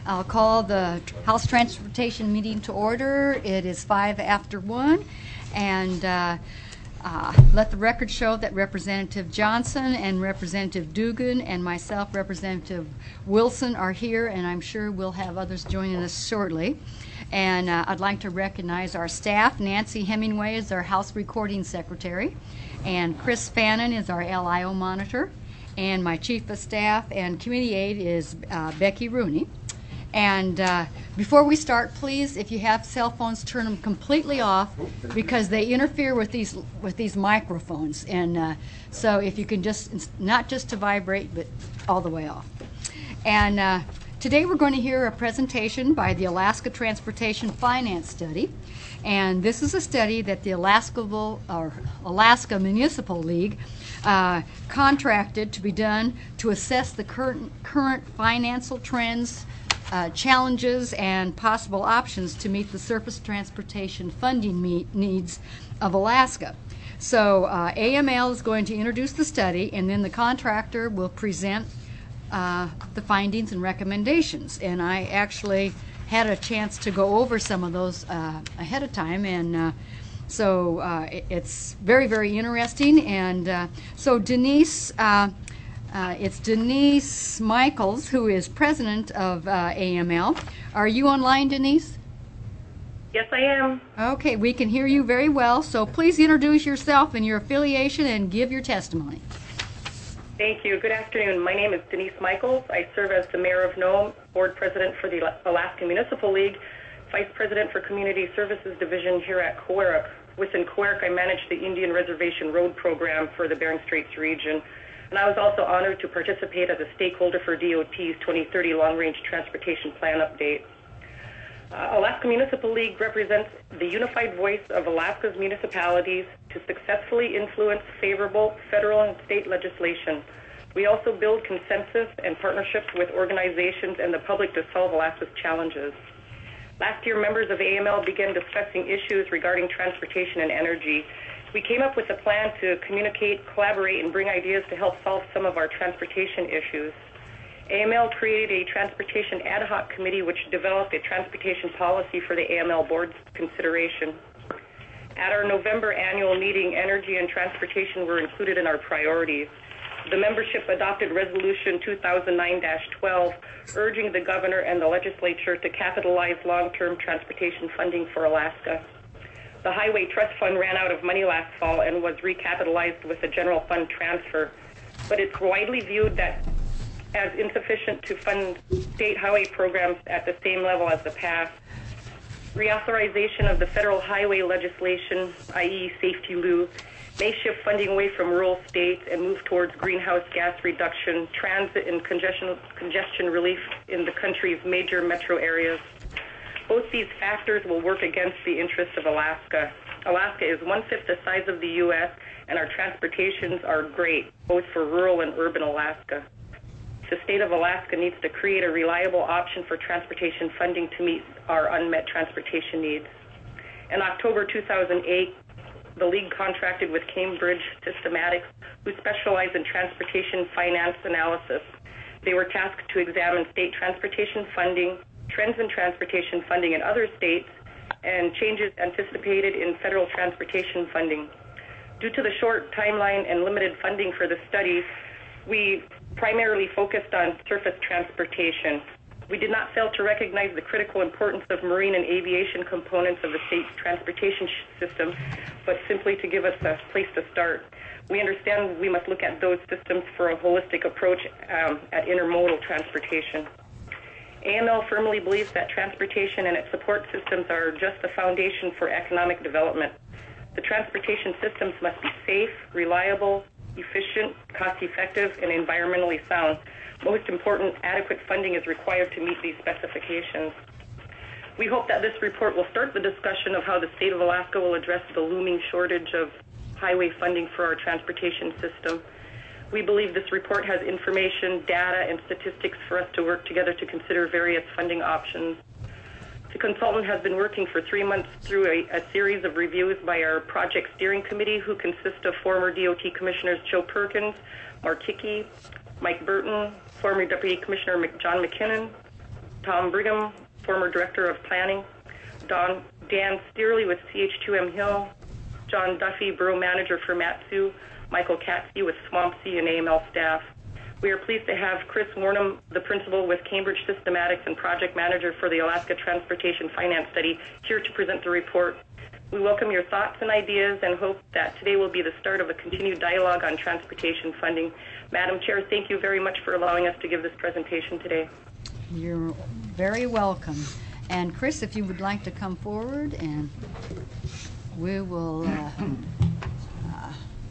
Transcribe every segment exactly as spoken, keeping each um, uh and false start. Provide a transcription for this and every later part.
I'll call the House Transportation meeting to order. It is five after one, and uh, uh, let the record show that Representative Johnson and Representative Dugan and myself, Representative Wilson, are here, and I'm sure we'll have others joining us shortly. And uh, I'd like to recognize our staff. Nancy Hemingway is our House Recording Secretary, and Chris Fannin is our L I O Monitor, and my Chief of Staff and Committee Aide is uh, Becky Rooney. And uh, before we start, please, if you have cell phones, turn them completely off because they interfere with these with these microphones. And uh, so if you can just, not just to vibrate, but all the way off. And uh, today we're going to hear a presentation by the Alaska Transportation Finance Study. And this is a study that the Alaska, or Alaska Municipal League uh, contracted to be done to assess the current, current financial trends, Uh, challenges and possible options to meet the surface transportation funding meet needs of Alaska. So uh, A M L is going to introduce the study, and then the contractor will present uh, the findings and recommendations. And I actually had a chance to go over some of those uh, ahead of time, and uh, so uh, it, it's very, very interesting. And uh, so Denise uh, Uh, it's Denise Michaels, who is president of uh, A M L. Are you online, Denise? Yes, I am. Okay, we can hear you very well, so please introduce yourself and your affiliation and give your testimony. Thank you. Good afternoon. My name is Denise Michaels. I serve as the mayor of Nome, board president for the Alaska Municipal League, vice president for Community Services Division here at Cowairc. Within Cowairc, I manage the Indian Reservation Road Program for the Bering Straits region. And I was also honored to participate as a stakeholder for D O T's twenty thirty Long Range Transportation Plan update. Uh, Alaska Municipal League represents the unified voice of Alaska's municipalities to successfully influence favorable federal and state legislation. We also build consensus and partnerships with organizations and the public to solve Alaska's challenges. Last year, members of A M L began discussing issues regarding transportation and energy. We came up with a plan to communicate, collaborate, and bring ideas to help solve some of our transportation issues. A M L created a transportation ad hoc committee which developed a transportation policy for the A M L board's consideration. At our November annual meeting, energy and transportation were included in our priorities. The membership adopted Resolution two thousand nine dash twelve, urging the governor and the legislature to capitalize long-term transportation funding for Alaska. The Highway Trust Fund ran out of money last fall and was recapitalized with a general fund transfer, but it's widely viewed that as insufficient to fund state highway programs at the same level as the past. Reauthorization of the federal highway legislation, that is. Safety Lou, may shift funding away from rural states and move towards greenhouse gas reduction, transit, and congestion, congestion relief in the country's major metro areas. Both these factors will work against the interests of Alaska. Alaska is one-fifth the size of the U S, and our transportations are great, both for rural and urban Alaska. The state of Alaska needs to create a reliable option for transportation funding to meet our unmet transportation needs. In October two thousand eight, the League contracted with Cambridge Systematics, who specialize in transportation finance analysis. They were tasked to examine state transportation funding, trends in transportation funding in other states, and changes anticipated in federal transportation funding. Due to the short timeline and limited funding for the study, we primarily focused on surface transportation. We did not fail to recognize the critical importance of marine and aviation components of the state's transportation system, but simply to give us a place to start. We understand we must look at those systems for a holistic approach um, at intermodal transportation. A M L firmly believes that transportation and its support systems are just the foundation for economic development. The transportation systems must be safe, reliable, efficient, cost-effective, and environmentally sound. Most important, adequate funding is required to meet these specifications. We hope that this report will start the discussion of how the state of Alaska will address the looming shortage of highway funding for our transportation system. We believe this report has information, data, and statistics for us to work together to consider various funding options. The consultant has been working for three months through a, a series of reviews by our project steering committee, who consists of former D O T commissioners Joe Perkins, Mark Hickey, Mike Burton, former Deputy Commissioner John McKinnon, Tom Brigham, former Director of Planning, Don, Dan Steerley with C H two M Hill, John Duffy, Borough Manager for Mat-Su, Michael Katsky with Swampsea and A M L staff. We are pleased to have Chris Warnham, the Principal with Cambridge Systematics and Project Manager for the Alaska Transportation Finance Study, here to present the report. We welcome your thoughts and ideas and hope that today will be the start of a continued dialogue on transportation funding. Madam Chair, thank you very much for allowing us to give this presentation today. You're very welcome. And Chris, if you would like to come forward, and we will uh, uh,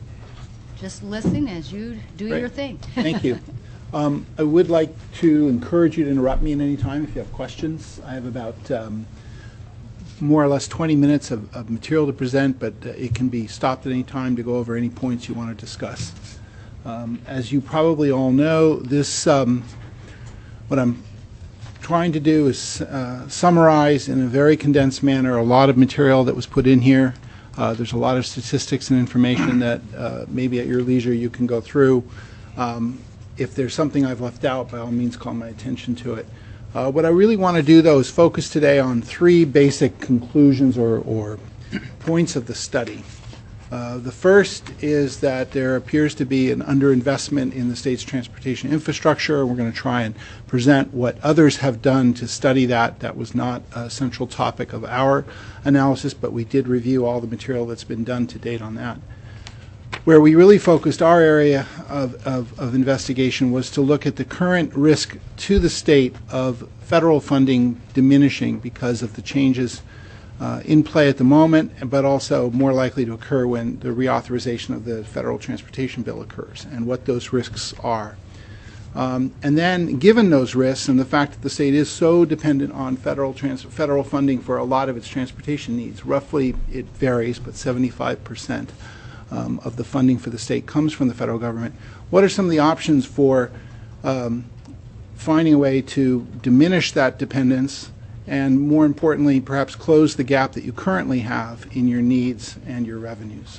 just listen as you do Great. your thing. Thank you. Um, I would like to encourage you to interrupt me at any time if you have questions. I have about um, more or less twenty minutes of, of material to present, but uh, it can be stopped at any time to go over any points you want to discuss. Um, as you probably all know, this um, what I'm trying to do is uh, summarize in a very condensed manner a lot of material that was put in here. Uh, there's a lot of statistics and information that uh, maybe at your leisure you can go through. Um, if there's something I've left out, by all means call my attention to it. Uh, what I really want to do, though, is focus today on three basic conclusions or, or points of the study. Uh, the first is that there appears to be an underinvestment in the state's transportation infrastructure. We're going to try and present what others have done to study that. That was not a central topic of our analysis, but we did review all the material that's been done to date on that. Where we really focused our area of, of, of investigation was to look at the current risk to the state of federal funding diminishing because of the changes uh, in play at the moment, but also more likely to occur when the reauthorization of the federal transportation bill occurs, and what those risks are. Um, and then, given those risks and the fact that the state is so dependent on federal trans federal funding for a lot of its transportation needs, roughly it varies, but seventy-five percent um, of the funding for the state comes from the federal government. What are some of the options for um, finding a way to diminish that dependence, and more importantly, perhaps close the gap that you currently have in your needs and your revenues?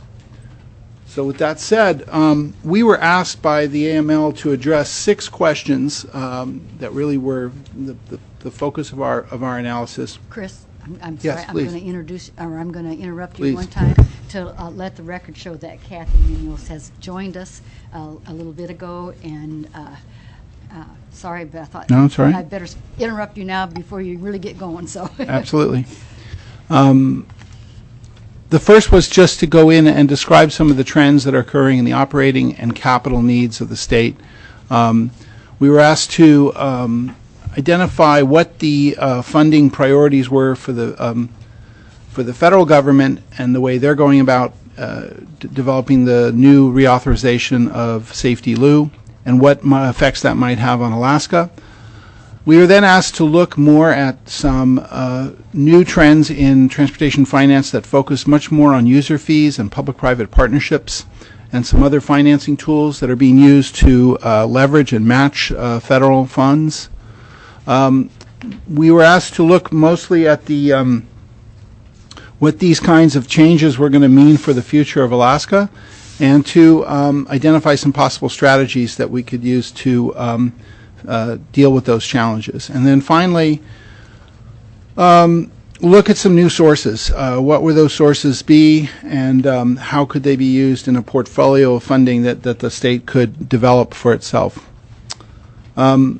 So with that said, um, we were asked by the A M L to address six questions um, that really were the, the, the focus of our of our analysis. Chris, I'm, I'm Yes, sorry, I'm please. going to introduce, or I'm going to interrupt you Please. one time to uh, let the record show that Kathy Munoz has joined us uh, a little bit ago, and uh, uh, sorry, but I thought No, it's all right. I'd better s- interrupt you now before you really get going. So Absolutely. Um, the first was just to go in and describe some of the trends that are occurring in the operating and capital needs of the state. Um, we were asked to um, identify what the uh, funding priorities were for the um, for the federal government and the way they're going about uh, d- developing the new reauthorization of Safety Lou, and what mi- effects that might have on Alaska. We were then asked to look more at some uh, new trends in transportation finance that focus much more on user fees and public-private partnerships, and some other financing tools that are being used to uh, leverage and match uh, federal funds. Um, we were asked to look mostly at the um, what these kinds of changes were going to mean for the future of Alaska, and to um, identify some possible strategies that we could use to um, uh, deal with those challenges. And then finally, um, look at some new sources. Uh, what would those sources be, and um, how could they be used in a portfolio of funding that, that the state could develop for itself? Um,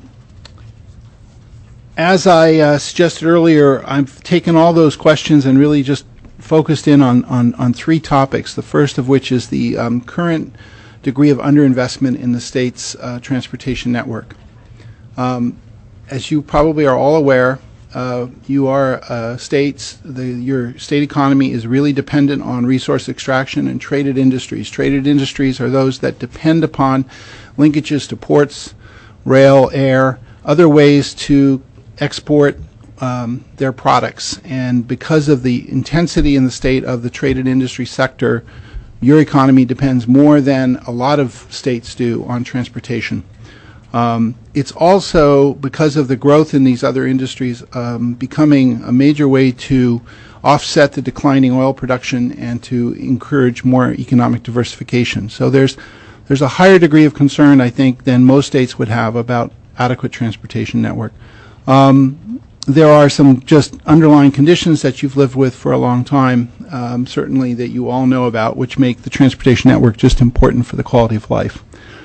As I uh, suggested earlier, I've taken all those questions and really just focused in on, on, on three topics, the first of which is the um, current degree of underinvestment in the state's uh, transportation network. Um, as you probably are all aware, uh, you are uh, states, the, your state economy is really dependent on resource extraction and traded industries. Traded industries are those that depend upon linkages to ports, rail, air, other ways to export um, their products. And because of the intensity in the state of the traded industry sector, your economy depends more than a lot of states do on transportation. Um, it's also, because of the growth in these other industries, um, becoming a major way to offset the declining oil production and to encourage more economic diversification. So there's there's a higher degree of concern, I think, than most states would have about adequate transportation network. Um, there are some just underlying conditions that you've lived with for a long time, um, certainly that you all know about, which make the transportation network just important for the quality of life.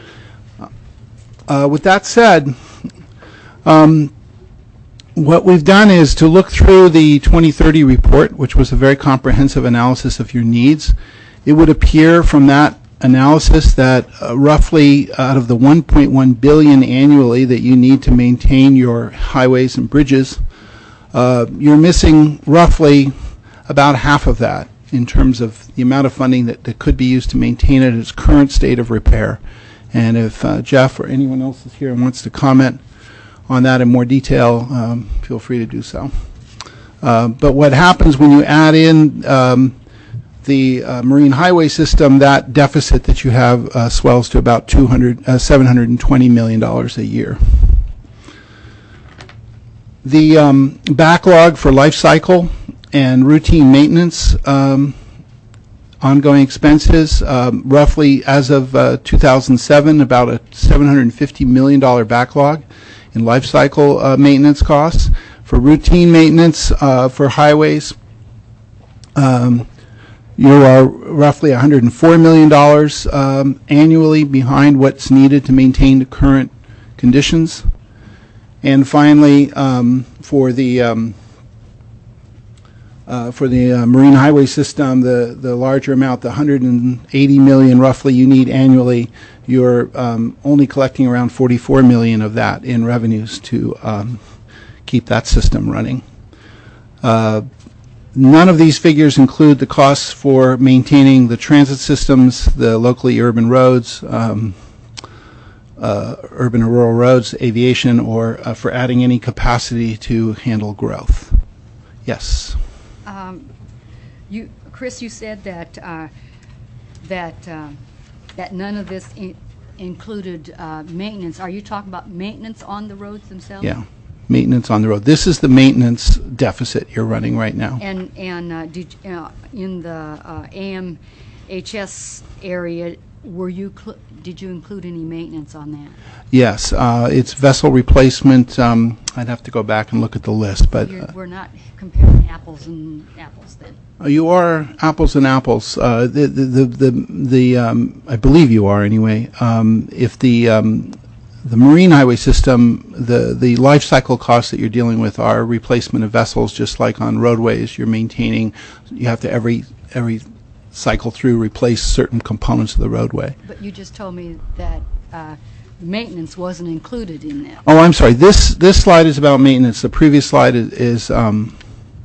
Uh, with that said, um, what we've done is to look through the twenty thirty report, which was a very comprehensive analysis of your needs. It would appear from that analysis that uh, roughly out of the one point one billion dollars annually that you need to maintain your highways and bridges, uh, you're missing roughly about half of that in terms of the amount of funding that, that could be used to maintain it in its current state of repair. And if uh, Jeff or anyone else is here and wants to comment on that in more detail, um, feel free to do so. Uh, but what happens when you add in um, the uh, marine highway system, that deficit that you have uh, swells to about two hundred, uh, seven hundred twenty million dollars a year. The um, backlog for life cycle and routine maintenance um, ongoing expenses, um, roughly as of uh, two thousand seven, about a seven hundred fifty million dollars backlog in life cycle uh, maintenance costs. For routine maintenance uh, for highways, um, you are roughly one hundred four million dollars um, annually behind what's needed to maintain the current conditions. And finally, um, for the um, uh, for the uh, marine highway system, the the larger amount, the one hundred eighty million dollars roughly you need annually, you're um, only collecting around forty-four million dollars of that in revenues to um, keep that system running. Uh, None of these figures include the costs for maintaining the transit systems, the locally urban roads, um, uh, urban and rural roads, aviation, or uh, for adding any capacity to handle growth. Yes? Um, you, Chris, you said that uh, that uh, that none of this in included uh, maintenance. Are you talking about maintenance on the roads themselves? Yeah. Maintenance on the road. This is the maintenance deficit you're running right now. And and uh, did uh, in the uh, A M H S area, were you cl did you include any maintenance on that? Yes, uh, it's vessel replacement. Um, I'd have to go back and look at the list, but You're, uh, we're not comparing apples and apples then. you are apples and apples. Uh, the the the the, the um, I believe you are anyway. Um, if the um, The marine highway system, the, the life cycle costs that you're dealing with are replacement of vessels, just like on roadways. You're maintaining, you have to every every cycle through replace certain components of the roadway. But you just told me that uh, maintenance wasn't included in that. Oh, I'm sorry. This this slide is about maintenance. The previous slide is is, um,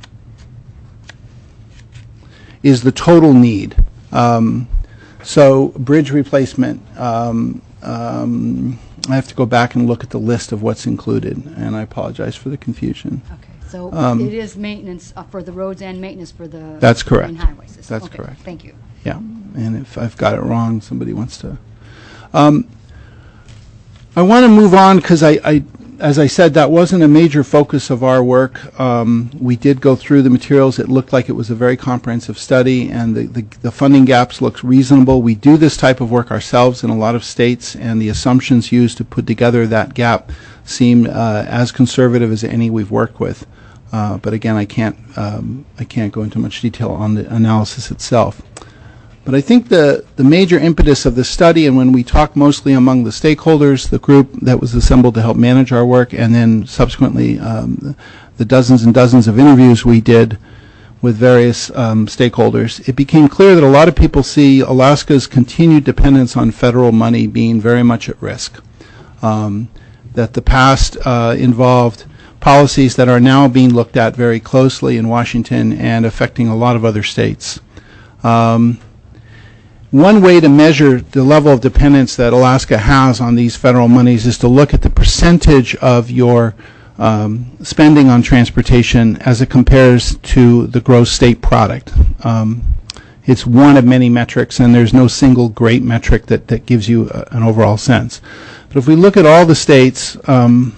is the total need. Um, so bridge replacement. Um, um, I have to go back and look at the list of what's included, and I apologize for the confusion. Okay, so Um, it is maintenance uh, for the roads and maintenance for the That's correct. main highway system. That's Okay, correct. Thank you. Yeah, and if I've got it wrong, somebody wants to. Um, I want to move on because I, I, as I said, that wasn't a major focus of our work. Um, we did go through the materials. It looked like it was a very comprehensive study, and the, the, the funding gaps look reasonable. We do this type of work ourselves in a lot of states, and the assumptions used to put together that gap seem uh, as conservative as any we've worked with. Uh, but again, I can't, um, I can't go into much detail on the analysis itself. But I think the, the major impetus of the study, and when we talked mostly among the stakeholders, the group that was assembled to help manage our work, and then subsequently um, the, the dozens and dozens of interviews we did with various um, stakeholders, it became clear that a lot of people see Alaska's continued dependence on federal money being very much at risk. Um, that the past uh, involved policies that are now being looked at very closely in Washington and affecting a lot of other states. Um, One way to measure the level of dependence that Alaska has on these federal monies is to look at the percentage of your um, spending on transportation as it compares to the gross state product. Um, it's one of many metrics, and there's no single great metric that, that gives you a, an overall sense. But if we look at all the states, um,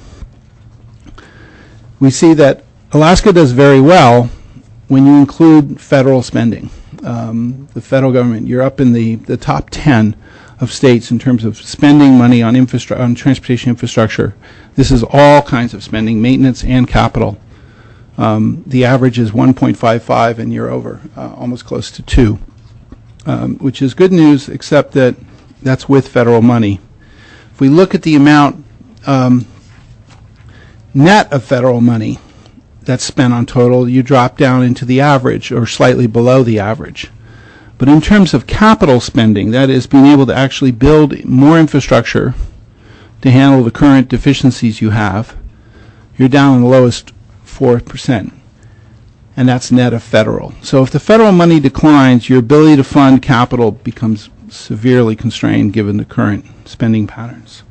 we see that Alaska does very well when you include federal spending. Um, the federal government, you're up in the, the top ten of states in terms of spending money on, infrastru on transportation infrastructure. This is all kinds of spending, maintenance and capital. Um, the average is one point five five, and you're over, uh, almost close to two, um, which is good news, except that that's with federal money. If we look at the amount um, net of federal money that's spent on total, you drop down into the average or slightly below the average. But in terms of capital spending, that is being able to actually build more infrastructure to handle the current deficiencies you have, you're down in the lowest four percent. And that's net of federal. So if the federal money declines, your ability to fund capital becomes severely constrained given the current spending patterns.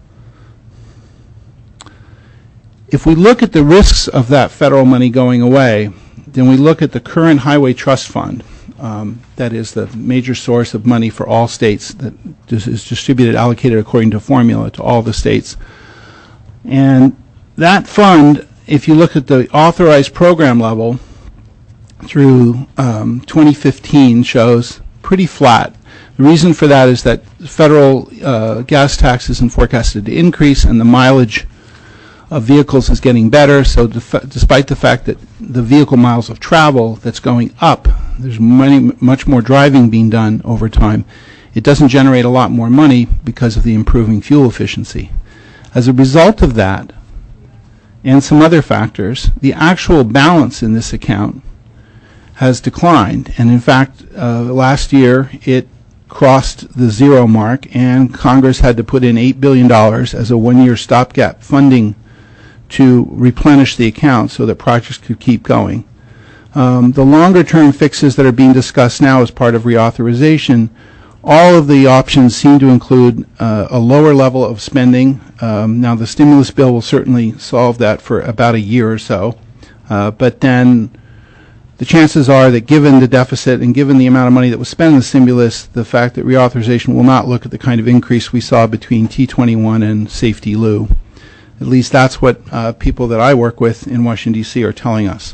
If we look at the risks of that federal money going away, then we look at the current Highway Trust Fund. Um, that is the major source of money for all states that is distributed, allocated according to formula to all the states. And that fund, if you look at the authorized program level through um, twenty fifteen, shows pretty flat. The reason for that is that federal uh, gas tax isn't forecasted to increase, and the mileage of vehicles is getting better. So def- despite the fact that the vehicle miles of travel that's going up, there's many, much more driving being done over time, it doesn't generate a lot more money because of the improving fuel efficiency. As a result of that, and some other factors, the actual balance in this account has declined. And in fact, uh, last year it crossed the zero mark, and Congress had to put in eight billion dollars as a one-year stopgap funding to replenish the account so that projects could keep going. Um, the longer-term fixes that are being discussed now as part of reauthorization, all of the options seem to include uh, a lower level of spending. Um, now, the stimulus bill will certainly solve that for about a year or so, uh, but then the chances are that given the deficit and given the amount of money that was spent in the stimulus, the fact that reauthorization will not look at the kind of increase we saw between T twenty-one and Safety Lou. At least that's what uh, people that I work with in Washington, D C are telling us.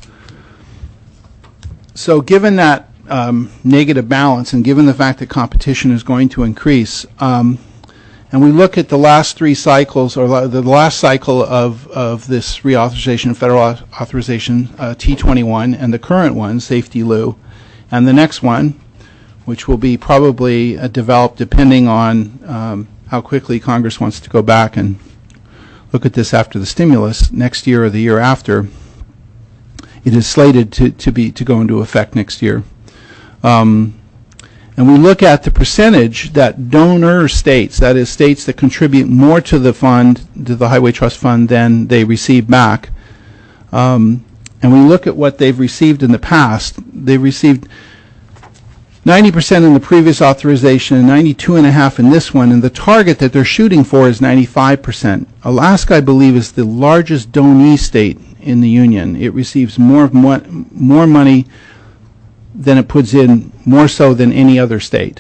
So given that um, negative balance and given the fact that competition is going to increase, um, and we look at the last three cycles, or la- the last cycle of, of this reauthorization, federal authorization, uh, T twenty-one, and the current one, Safety Lou, and the next one, which will be probably uh, developed depending on um, how quickly Congress wants to go back and look at this after the stimulus next year or the year after. It is slated to, to be to go into effect next year. Um, and we look at the percentage that donor states, that is states that contribute more to the fund, to the Highway Trust Fund, than they receive back. Um, and we look at what they've received in the past. They've received ninety percent in the previous authorization and ninety-two point five percent in this one, and the target that they're shooting for is ninety-five percent. Alaska, I believe, is the largest donee state in the union. It receives more more, more money than it puts in, more so than any other state.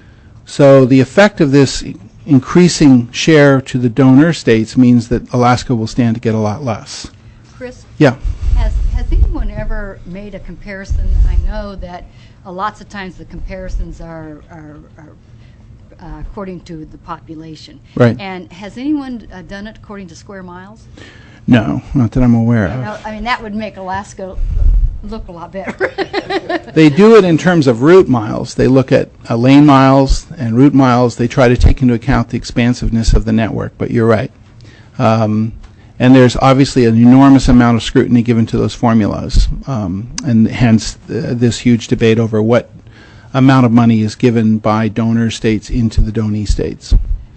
So the effect of this increasing share to the donor states means that Alaska will stand to get a lot less. Chris? Yeah. Has, has anyone ever made a comparison? I know that uh, lots of times the comparisons are, are, are uh, according to the population. Right. And has anyone uh, done it according to square miles? No, not that I'm aware of. No, I mean, that would make Alaska look a lot better. They do it in terms of route miles. They look at uh, lane miles and route miles. They try to take into account the expansiveness of the network, but you're right. Um, and there's obviously an enormous amount of scrutiny given to those formulas, um, and hence uh, this huge debate over what amount of money is given by donor states into the donee states.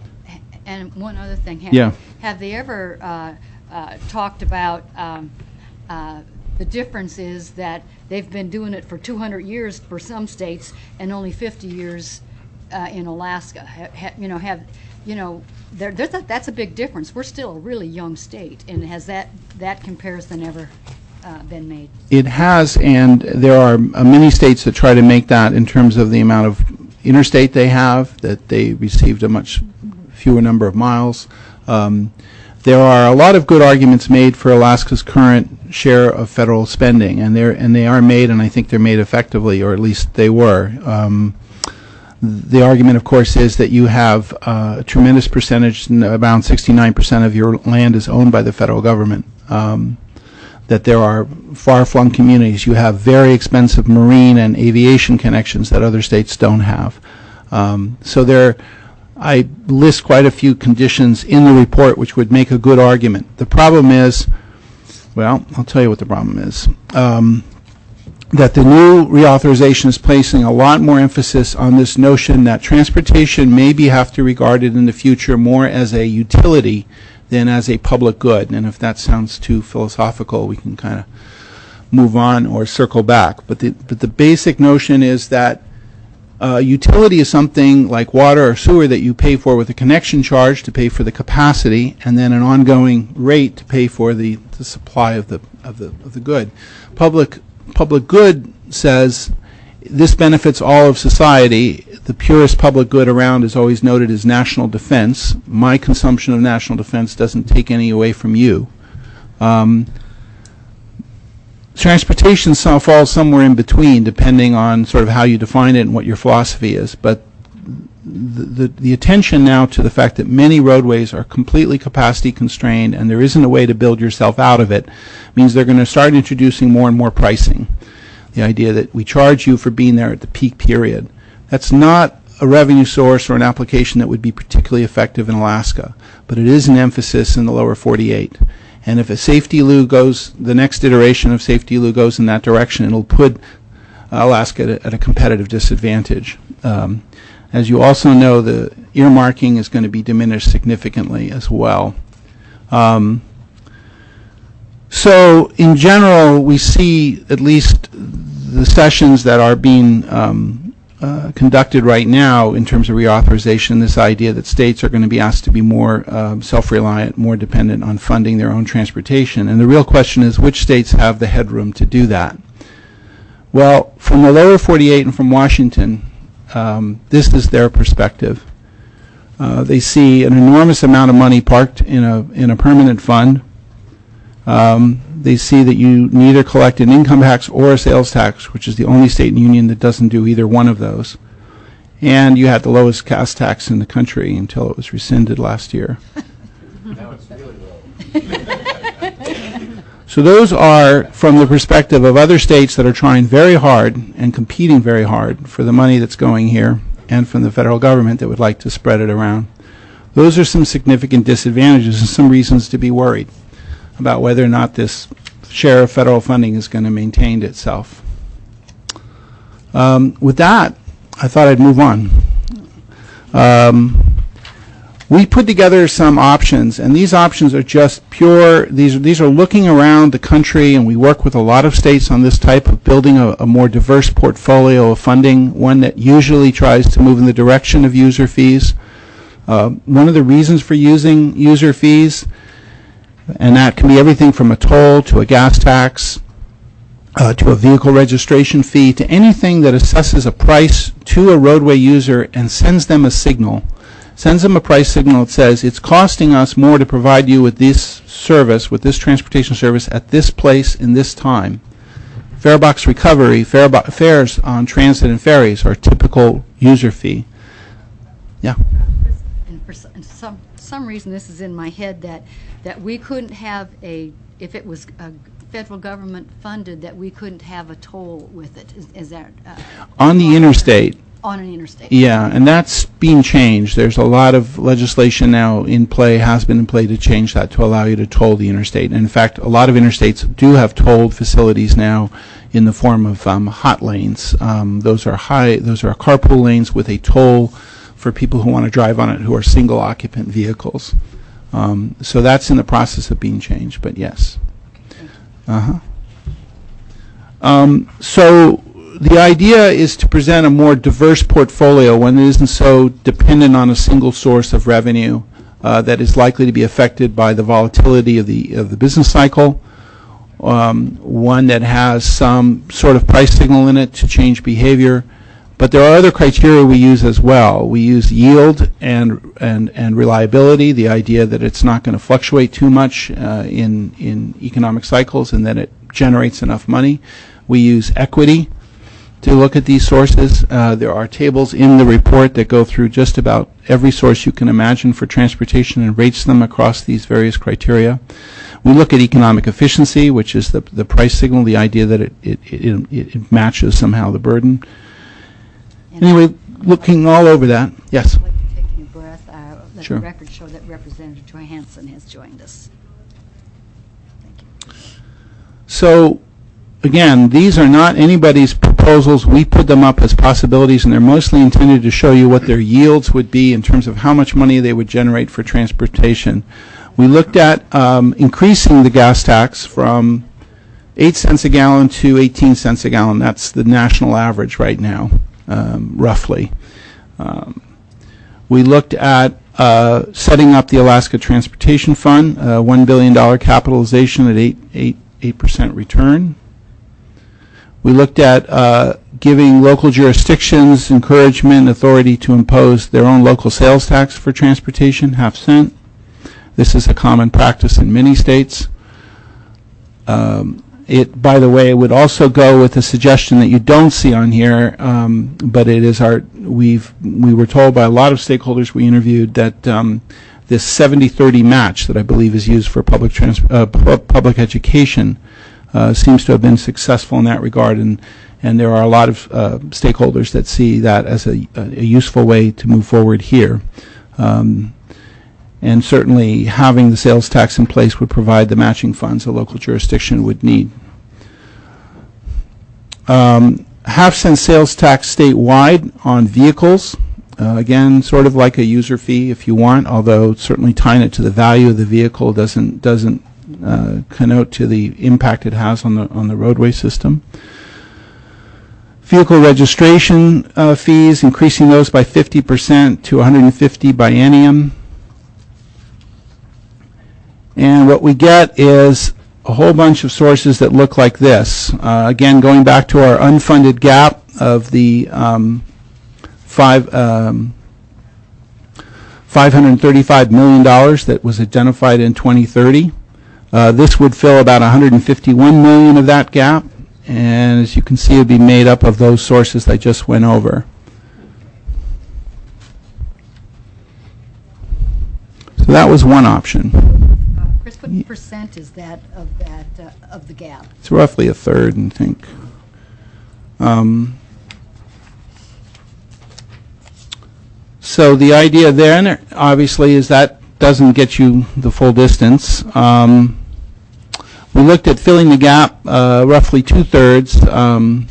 And one other thing. Have, Yeah. have they ever uh, uh, talked about um, uh, the difference is that they've been doing it for two hundred years for some states and only fifty years uh, in Alaska. Ha, ha, you know, have you know, there, there's a, that's a big difference. We're still a really young state, and has that that comparison ever uh, been made? It has, and there are uh, many states that try to make that in terms of the amount of interstate they have, that they received a much fewer number of miles. Um, There are a lot of good arguments made for Alaska's current share of federal spending, and they're and they are made, and I think they're made effectively, or at least they were. Um, the argument, of course, is that you have uh, a tremendous percentage, around sixty-nine percent of your land is owned by the federal government. Um, that there are far-flung communities. You have very expensive marine and aviation connections that other states don't have. Um, so there, I list quite a few conditions in the report which would make a good argument. The problem is, well, I'll tell you what the problem is. Um, that the new reauthorization is placing a lot more emphasis on this notion that transportation maybe have to be regarded in the future more as a utility than as a public good. And if that sounds too philosophical, we can kind of move on or circle back. But the, but the basic notion is that uh, utility is something like water or sewer that you pay for with a connection charge to pay for the capacity, and then an ongoing rate to pay for the, the supply of the, of the, of the good. Public Public good says this benefits all of society. The purest public good around is always noted as national defense. My consumption of national defense doesn't take any away from you. Um, transportation so falls somewhere in between, depending on sort of how you define it and what your philosophy is. But the, the, the attention now to the fact that many roadways are completely capacity constrained and there isn't a way to build yourself out of it means they're going to start introducing more and more pricing. The idea that we charge you for being there at the peak period. That's not a revenue source or an application that would be particularly effective in Alaska, but it is an emphasis in the lower forty-eight. And if a safety loo goes, the next iteration of safety loo goes in that direction, it'll put Alaska at a, at a competitive disadvantage. Um, As you also know, the earmarking is going to be diminished significantly as well. Um, so in general, we see at least the sessions that are being um, uh, conducted right now in terms of reauthorization, this idea that states are going to be asked to be more um, self-reliant, more dependent on funding their own transportation. And the real question is, which states have the headroom to do that? Well, from the lower forty-eight and from Washington, Um, this is their perspective. Uh, they see an enormous amount of money parked in a in a permanent fund. Um, they see that you neither collect an income tax or a sales tax, which is the only state in the union that doesn't do either one of those. And you had the lowest gas tax in the country until it was rescinded last year. Now it's really low. So those are from the perspective of other states that are trying very hard and competing very hard for the money that's going here, and from the federal government that would like to spread it around. Those are some significant disadvantages and some reasons to be worried about whether or not this share of federal funding is going to maintain itself. Um, with that, I thought I'd move on. Um, We put together some options, and these options are just pure, these, these are looking around the country, and we work with a lot of states on this type of building a, a more diverse portfolio of funding, one that usually tries to move in the direction of user fees. Uh, one of the reasons for using user fees, and that can be everything from a toll to a gas tax, uh, to a vehicle registration fee, to anything that assesses a price to a roadway user and sends them a signal. Sends them a price signal that says it's costing us more to provide you with this service, with this transportation service at this place in this time. Farebox recovery, farebo- fares on transit and ferries are typical user fee. Yeah. And for some, some some reason, this is in my head that that we couldn't have a, if it was a federal government funded, that we couldn't have a toll with it. Is, is that uh, on the interstate? On an interstate. Yeah, and that's being changed. There's a lot of legislation now in play, has been in play to change that to allow you to toll the interstate. And in fact, a lot of interstates do have tolled facilities now in the form of um, hot lanes. Um, those are high. Those are carpool lanes with a toll for people who want to drive on it who are single occupant vehicles. Um, so that's in the process of being changed. But yes. Uh huh. Um, so. The idea is to present a more diverse portfolio, one that isn't so dependent on a single source of revenue uh, that is likely to be affected by the volatility of the of the business cycle, um, one that has some sort of price signal in it to change behavior. But there are other criteria we use as well. We use yield and and, and reliability, the idea that it's not going to fluctuate too much uh, in, in economic cycles and that it generates enough money. We use equity to look at these sources. Uh, there are tables in the report that go through just about every source you can imagine for transportation and rates them across these various criteria. We look at economic efficiency, which is the, the price signal, the idea that it, it, it, it matches somehow the burden. And Anyway, looking all over that. Yes? I'd like to take a breath. Uh, let Sure. the record show that Representative Johansson has joined us. Thank you. So, again, these are not anybody's proposals. We put them up as possibilities, and they're mostly intended to show you what their yields would be in terms of how much money they would generate for transportation. We looked at um, increasing the gas tax from eight cents a gallon to eighteen cents a gallon. That's the national average right now, um, roughly. Um, we looked at uh, setting up the Alaska Transportation Fund, uh, one billion dollars capitalization at eight, eight, eight percent return. We looked at uh, giving local jurisdictions encouragement and authority to impose their own local sales tax for transportation, half cent. This is a common practice in many states. Um, it, by the way, would also go with a suggestion that you don't see on here, um, but it is our, we've, we were told by a lot of stakeholders we interviewed that um, this seventy thirty match that I believe is used for public, trans uh, pu public education uh, seems to have been successful in that regard, and, and there are a lot of uh, stakeholders that see that as a, a useful way to move forward here. Um, And certainly having the sales tax in place would provide the matching funds a local jurisdiction would need. Um, half cent sales tax statewide on vehicles. Uh, again, sort of like a user fee if you want, although certainly tying it to the value of the vehicle doesn't doesn't uh, connote to the impact it has on the on the roadway system. Vehicle registration uh, fees, increasing those by fifty percent to one hundred fifty biennium. And what we get is a whole bunch of sources that look like this. Uh, again, going back to our unfunded gap of the um, five, um, five hundred thirty-five million dollars that was identified in twenty thirty. Uh, this would fill about one hundred fifty-one million dollars of that gap. And as you can see, it would be made up of those sources I just went over. So that was one option. Chris, what percent is that of that uh, of the gap? It's roughly a third, I think. Um, so the idea then, obviously, is that doesn't get you the full distance. Um, we looked at filling the gap, uh, roughly two-thirds, um,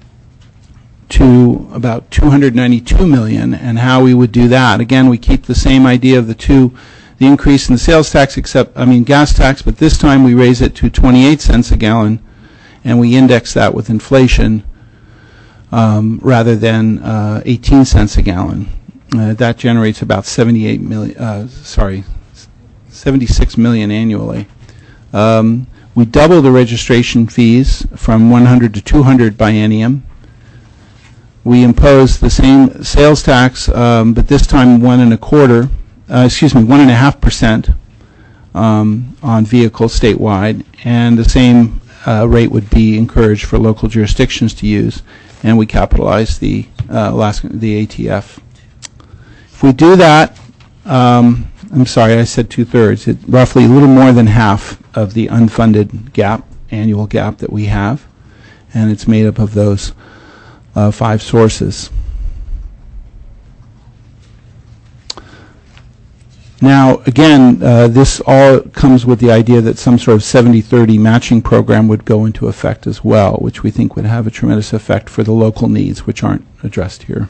to about two hundred ninety-two million dollars, and how we would do that. Again, we keep the same idea of the two. The increase in the sales tax, except, I mean, gas tax, but this time we raise it to twenty-eight cents a gallon, and we index that with inflation um, rather than uh, eighteen cents a gallon. Uh, that generates about seventy-eight million, uh, sorry, seventy-six million annually. Um, we double the registration fees from one hundred to two hundred biennium. We impose the same sales tax, um, but this time one and a quarter. Uh, excuse me, one and a half percent um, on vehicles statewide, and the same uh, rate would be encouraged for local jurisdictions to use, and we capitalize the uh, Alaska, the A T F. If we do that, um, I'm sorry, I said two-thirds. It roughly a little more than half of the unfunded gap, annual gap that we have, and it's made up of those uh, five sources. Now, again, uh, this all comes with the idea that some sort of seventy thirty matching program would go into effect as well, which we think would have a tremendous effect for the local needs, which aren't addressed here.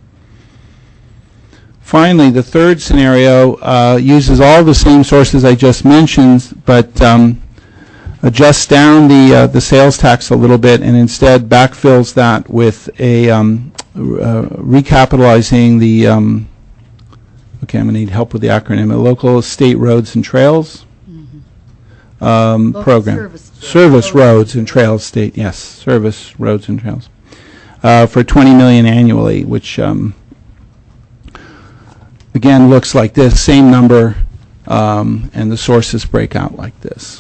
Finally, the third scenario uh, uses all the same sources I just mentioned, but um, adjusts down the, uh, the sales tax a little bit and instead backfills that with a um, uh, recapitalizing the um, okay, I'm going to need help with the acronym. A local state roads and trails mm-hmm. um, local program. Service, service roads and trails state, yes, service roads and trails uh, for twenty million dollars annually, which um, again looks like this, same number, um, and the sources break out like this.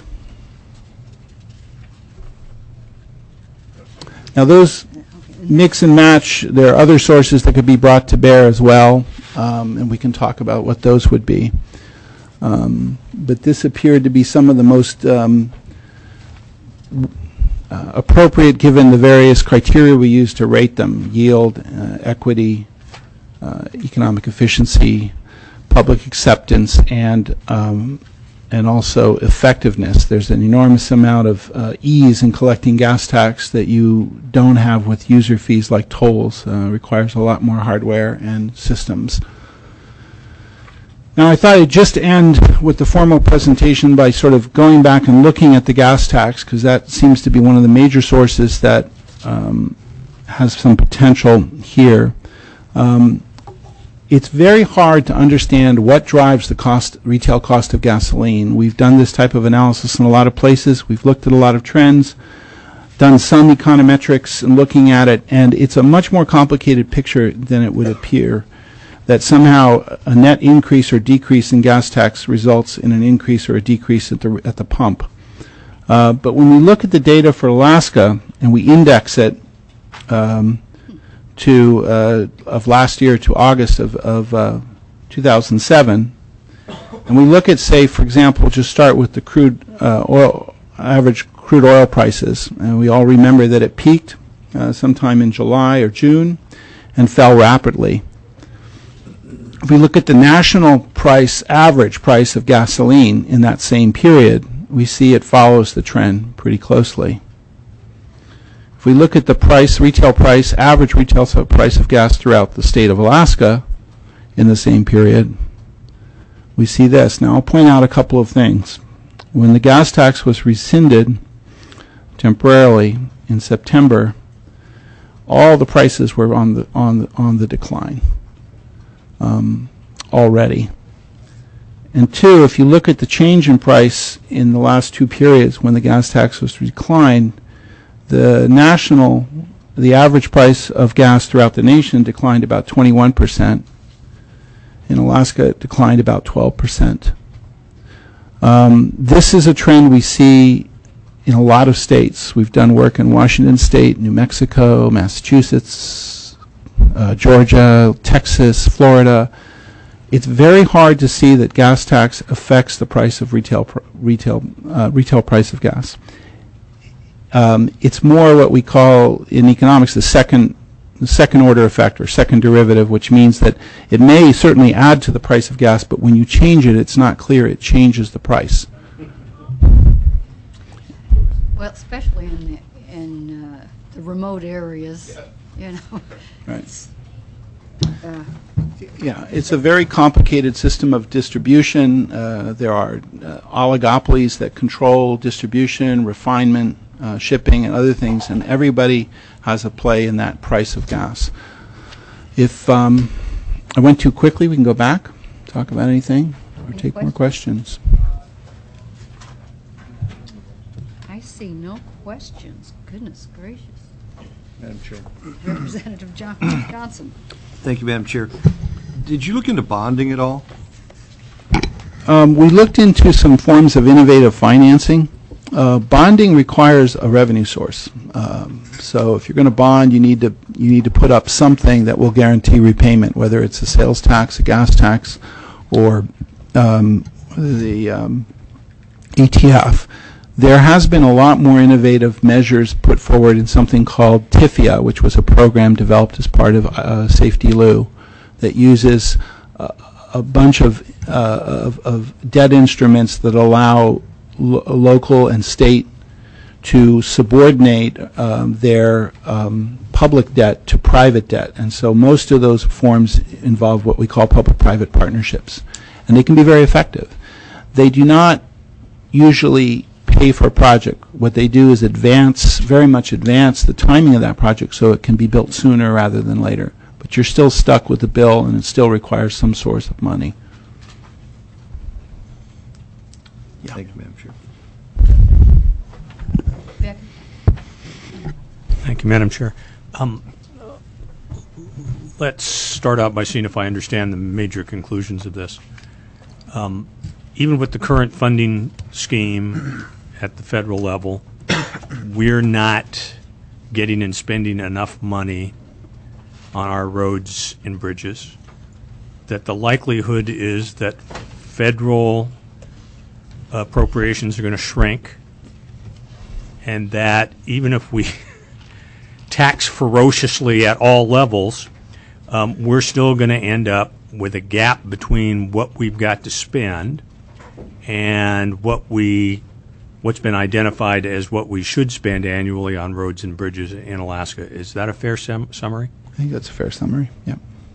Now those mix and match, there are other sources that could be brought to bear as well. Um, and we can talk about what those would be. Um, but this appeared to be some of the most um, uh, appropriate given the various criteria we use to rate them: yield, uh, equity, uh, economic efficiency, public acceptance, and um, and also effectiveness. There's an enormous amount of uh, ease in collecting gas tax that you don't have with user fees like tolls. Uh, requires a lot more hardware and systems. Now, I thought I'd just end with the formal presentation by sort of going back and looking at the gas tax, because that seems to be one of the major sources that um, has some potential here. Um, It's very hard to understand what drives the cost, retail cost of gasoline. We've done this type of analysis in a lot of places. We've looked at a lot of trends, done some econometrics and looking at it, and it's a much more complicated picture than it would appear, that somehow a net increase or decrease in gas tax results in an increase or a decrease at the, at the pump. Uh, but when we look at the data for Alaska and we index it, um, to uh, of last year to August of, of uh, two thousand seven, and we look at, say, for example, just start with the crude uh, oil, average crude oil prices, and we all remember that it peaked uh, sometime in July or June and fell rapidly. If we look at the national price, average price of gasoline in that same period, we see it follows the trend pretty closely. If we look at the price, retail price, average retail price of gas throughout the state of Alaska in the same period, we see this. Now, I'll point out a couple of things. When the gas tax was rescinded temporarily in September, all the prices were on the on the, on the decline um, already. And two, if you look at the change in price in the last two periods when the gas tax was declined, the national, the average price of gas throughout the nation declined about twenty-one percent. In Alaska, it declined about twelve percent. Um, this is a trend we see in a lot of states. We've done work in Washington State, New Mexico, Massachusetts, uh, Georgia, Texas, Florida. It's very hard to see that gas tax affects the price of retail pr retail uh, retail price of gas. Um, it's more what we call in economics the second the second order effect or second derivative, which means that it may certainly add to the price of gas, but when you change it, it's not clear it changes the price. Well, especially in the, in uh, the remote areas, you know. Right. It's, uh, Yeah, it's a very complicated system of distribution. Uh, there are uh, oligopolies that control distribution, refinement, uh, shipping, and other things, and everybody has a play in that price of gas. If um, I went too quickly, we can go back, talk about anything, or Any take more questions. I see no questions. Goodness gracious. Madam Chair. Representative John Johnson. Thank you, Madam Chair. Did you look into bonding at all? Um, we looked into some forms of innovative financing. Uh, bonding requires a revenue source. Um, so if you're going to bond, you need to you need to put up something that will guarantee repayment, whether it's a sales tax, a gas tax, or um, the um, E T F. There has been a lot more innovative measures put forward in something called T I F I A, which was a program developed as part of uh, Safety Lou that uses uh, a bunch of, uh, of, of debt instruments that allow lo local and state to subordinate um, their um, public debt to private debt. And so most of those forms involve what we call public-private partnerships. And they can be very effective. They do not usually pay for a project. What they do is advance, very much advance the timing of that project so it can be built sooner rather than later. But you're still stuck with the bill, and it still requires some source of money. Yeah. Thank you, Madam Chair. Beck? Thank you, Madam Chair. Um, let's start out by seeing if I understand the major conclusions of this. Um, even with the current funding scheme at the federal level, we're not getting and spending enough money on our roads and bridges, that the likelihood is that federal appropriations are going to shrink, and that even if we tax ferociously at all levels, um, we're still going to end up with a gap between what we've got to spend and what we what's been identified as what we should spend annually on roads and bridges in Alaska. Is that a fair sum- summary? I think that's a fair summary. Yeah.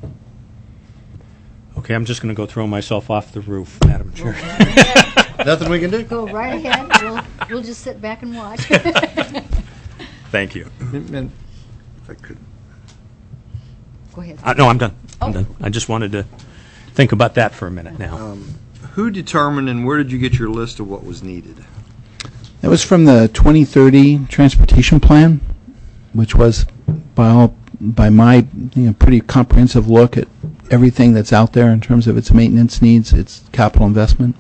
Okay, I'm just going to go throw myself off the roof, Madam Chair. Nothing we can do? Go right ahead. We'll, we'll just sit back and watch. Thank you. And- and If I could. Go ahead. Uh, no, I'm done. I'm Oh. done. I just wanted to think about that for a minute now. Um, Who determined and where did you get your list of what was needed? That was from the twenty thirty transportation plan, which was by all by my you know, pretty comprehensive look at everything that's out there in terms of its maintenance needs, its capital investment.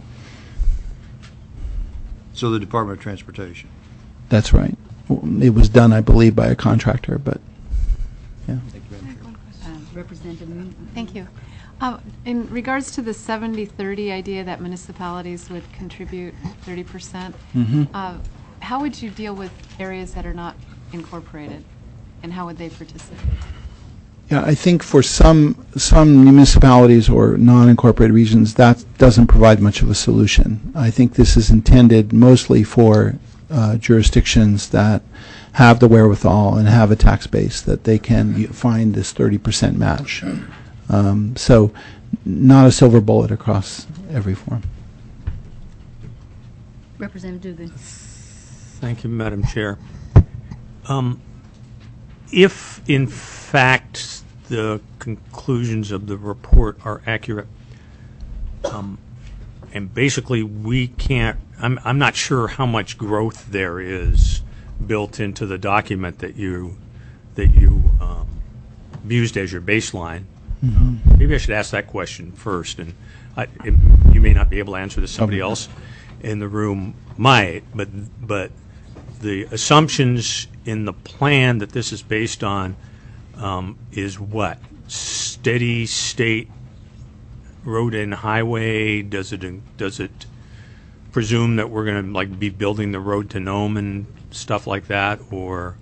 So the Department of Transportation. That's right. It was done, I believe, by a contractor, but yeah. Thank you, Madam Chair. Uh, Representative Moon. Thank you. Um, In regards to the seventy thirty idea that municipalities would contribute thirty percent, Mhm. uh, how would you deal with areas that are not incorporated, and how would they participate? Yeah, I think for some some municipalities or non-incorporated regions, that doesn't provide much of a solution. I think this is intended mostly for uh, jurisdictions that have the wherewithal and have a tax base that they can u- find this thirty percent match. Um, so, not a silver bullet across every form. Representative Dugan. Thank you, Madam Chair. Um, if, in fact, the conclusions of the report are accurate, um, and basically we can't, I'm, I'm not sure how much growth there is built into the document that you, that you um, used as your baseline. Mm-hmm. Maybe I should ask that question first, and I, it, you may not be able to answer this. Somebody Okay. else in the room might, but but the assumptions in the plan that this is based on um, is what? Steady state road and highway? Does it does it presume that we're going to like be building the road to Nome and stuff like that, or?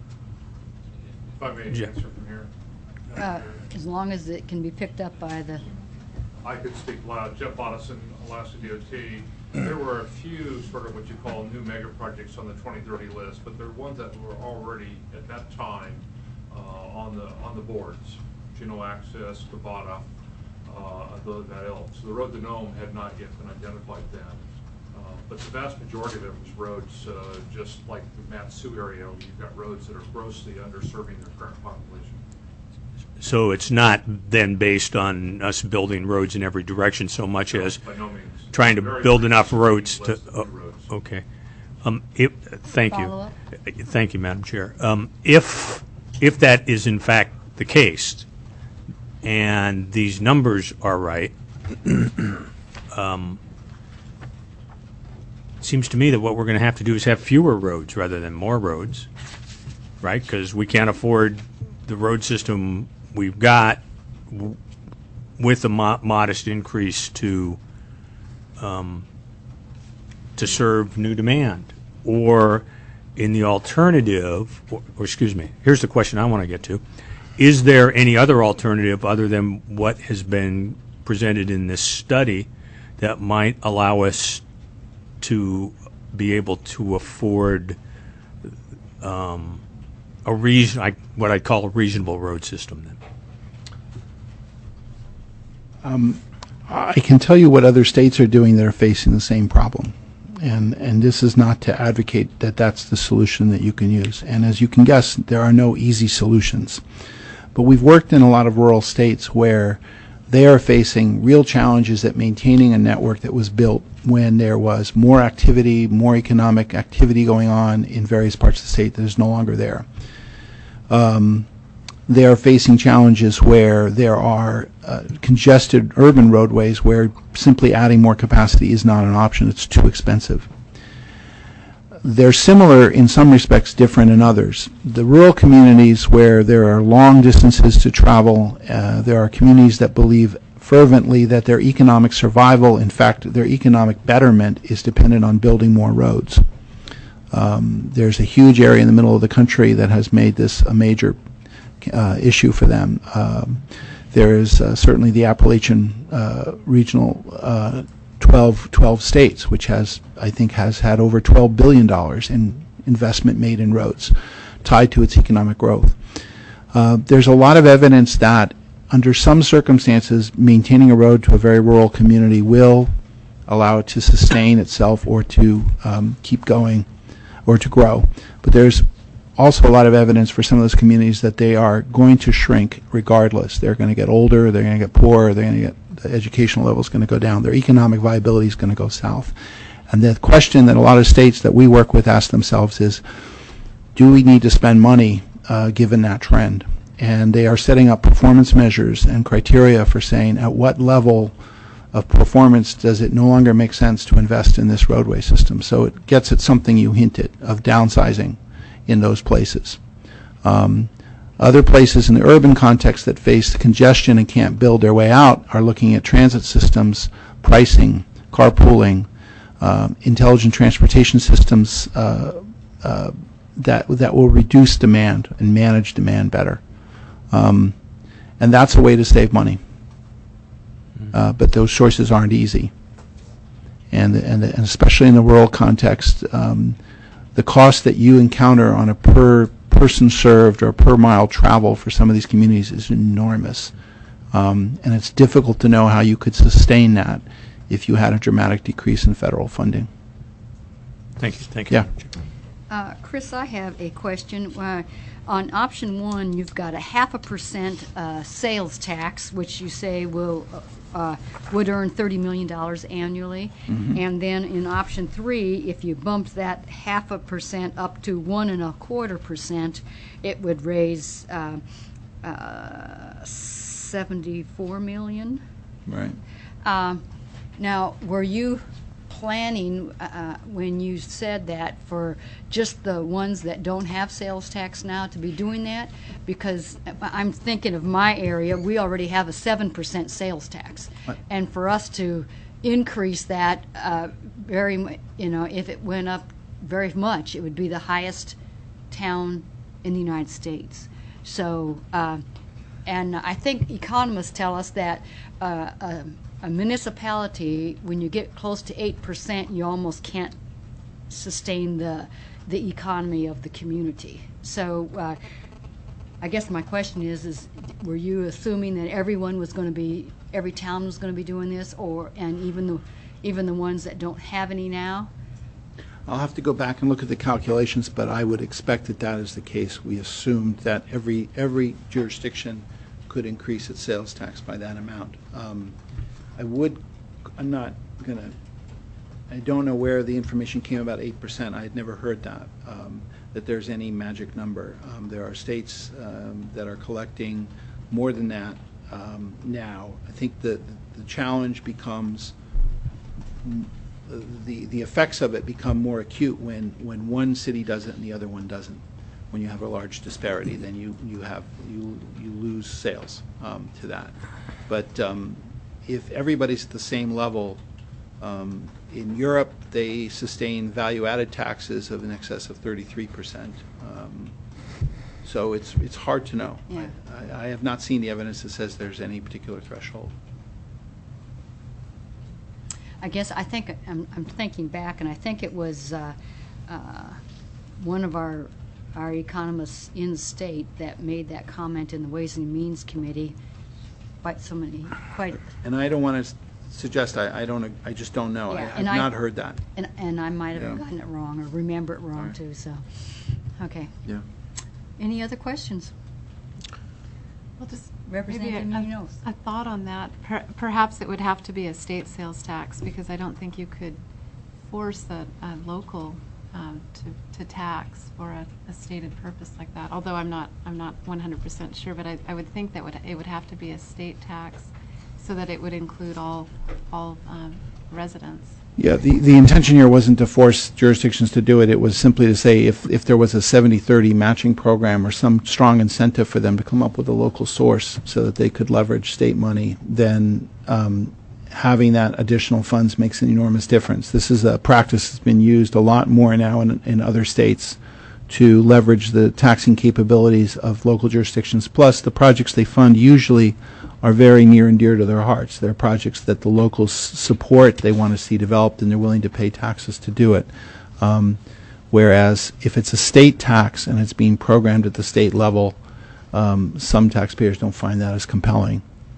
If I may Yeah. answer from here. Uh, As long as it can be picked up by the, I could speak loud. Jeff Otteson, Alaska D O T. There were a few sort of what you call new mega projects on the twenty thirty list, but there are ones that were already at that time uh, on the on the boards. Juneau Access, Nevada, uh, the, that ilk. So the road to Nome had not yet been identified then. Uh, but the vast majority of it was roads, uh, just like the Mat-Su area, where you've got roads that are grossly underserving their current population. So it's not then based on us building roads in every direction so much as By no means. trying to Very build brief enough roads to, list of oh, new roads. okay. Um, if, thank you. Follow-up? Uh, Thank you, Madam Chair. Um, if, if that is in fact the case, and these numbers are right, um, it seems to me that what we're going to have to do is have fewer roads rather than more roads, right? Because we can't afford the road system we've got w- with a mo- modest increase to um, to serve new demand. Or in the alternative, or, or excuse me, here's the question I want to get to. Is there any other alternative other than what has been presented in this study that might allow us to be able to afford um, a reason, I, what I call a reasonable road system then? I can tell you what other states are doing that are facing the same problem. And, and this is not to advocate that that's the solution that you can use. And as you can guess, there are no easy solutions. But we've worked in a lot of rural states where they are facing real challenges at maintaining a network that was built when there was more activity, more economic activity going on in various parts of the state that is no longer there. Um, they are facing challenges where there are uh, congested urban roadways where simply adding more capacity is not an option. It's too expensive. They're similar in some respects, different in others. The rural communities where there are long distances to travel, uh, there are communities that believe fervently that their economic survival, in fact, their economic betterment, is dependent on building more roads. Um, there's a huge area in the middle of the country that has made this a major uh, issue for them. Um, there is uh, certainly the Appalachian uh, regional uh, twelve, twelve states, which has, I think, has had over twelve billion dollars in investment made in roads tied to its economic growth. Uh, there's a lot of evidence that under some circumstances, maintaining a road to a very rural community will allow it to sustain itself or to um, keep going or to grow. But there's also a lot of evidence for some of those communities that they are going to shrink regardless. They're going to get older, they're going to get poorer, they're going to get, the educational level is going to go down, their economic viability is going to go south. And the question that a lot of states that we work with ask themselves is, do we need to spend money uh, given that trend? And they are setting up performance measures and criteria for saying at what level of performance does it no longer make sense to invest in this roadway system. So it gets at something you hinted of downsizing in those places. Um, other places in the urban context that face the congestion and can't build their way out are looking at transit systems, pricing, carpooling, uh, intelligent transportation systems uh, uh, that that will reduce demand and manage demand better. Um, and that's a way to save money. Uh, but those choices aren't easy. And, and, and especially in the rural context, um, the cost that you encounter on a per person served or per mile travel for some of these communities is enormous. Um, and it's difficult to know how you could sustain that if you had a dramatic decrease in federal funding. Thank you. Thank you. Yeah. Uh, Chris, I have a question. Uh, on option one, you've got a half a percent uh, sales tax, which you say will uh, would earn thirty million dollars annually. Mm-hmm. And then in option three, if you bumped that half a percent up to one and a quarter percent, it would raise uh, uh, seventy-four million. Right. Um, now, were you planning uh, when you said that for just the ones that don't have sales tax now to be doing that? Because I'm thinking of my area, we already have a seven percent sales tax. What? And for us to increase that uh, very, mu- you know, if it went up very much, it would be the highest town in the United States. So, uh, and I think economists tell us that uh, a, a municipality, when you get close to eight percent, you almost can't sustain the the economy of the community. So, uh, I guess my question is: is were you assuming that everyone was going to be, every town was going to be doing this, or and even the even the ones that don't have any now? I'll have to go back and look at the calculations, but I would expect that that is the case. We assumed that every every jurisdiction could increase its sales tax by that amount. Um, I would, I'm not going to, I don't know where the information came about eight percent. I had never heard that, um, that there's any magic number. Um, there are states um, that are collecting more than that um, now. I think the, the challenge becomes, the, the effects of it become more acute when, when one city does it and the other one doesn't. When you have a large disparity, then you, you have, you, you lose sales um, to that. But um, if everybody's at the same level, um, in Europe they sustain value-added taxes of in excess of thirty-three percent. Um, so it's it's hard to know. Yeah. I, I have not seen the evidence that says there's any particular threshold. I guess I think I'm, I'm thinking back, and I think it was uh, uh, one of our our economists in the state that made that comment in the Ways and Means Committee. Quite so many, quite. And I don't want to suggest I, I don't I just don't know. Yeah, I have and I- not heard that. And, and I might have Yeah. gotten it wrong or remember it wrong Right. too. So, okay. Yeah. Any other questions? Well, just Representative maybe a- Munoz. A, a thought on that. Per, perhaps it would have to be a state sales tax, because I don't think you could force a, a local um, to, to tax for a, a stated purpose like that. Although I'm not I'm not one hundred percent sure, but I, I would think that would it would have to be a state tax, so that it would include all all um, residents. Yeah, the, the intention here wasn't to force jurisdictions to do it. It was simply to say if, if there was a seventy thirty matching program or some strong incentive for them to come up with a local source so that they could leverage state money, then um, having that additional funds makes an enormous difference. This is a practice that's been used a lot more now in, in other states to leverage the taxing capabilities of local jurisdictions. Plus, the projects they fund usually are very near and dear to their hearts. They're projects that the locals support, they want to see developed, and they're willing to pay taxes to do it. Um, whereas if it's a state tax and it's being programmed at the state level, um, some taxpayers don't find that as compelling.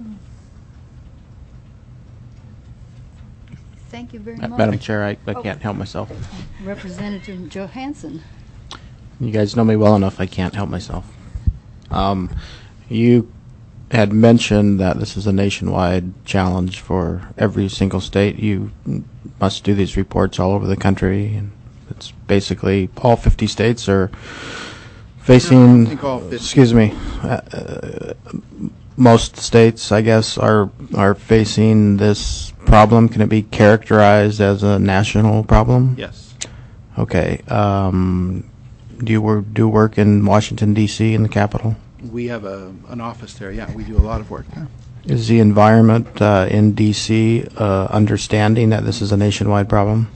Thank you very Ma- much. Madam Chair, I, I Oh. can't help myself. Representative Johansson. You guys know me well enough, I can't help myself. Um, you had mentioned that this is a nationwide challenge for every single state. You must do these reports all over the country, and it's basically all fifty states are facing, I think all fifty. excuse me, uh, uh, most states, I guess, are are facing this problem. Can it be characterized as a national problem? Yes. Okay. Um, do you work, do work in Washington, D C, in the Capitol? We have a, an office there, yeah. We do a lot of work there. Is the environment uh, in D C uh, understanding that this is a nationwide problem?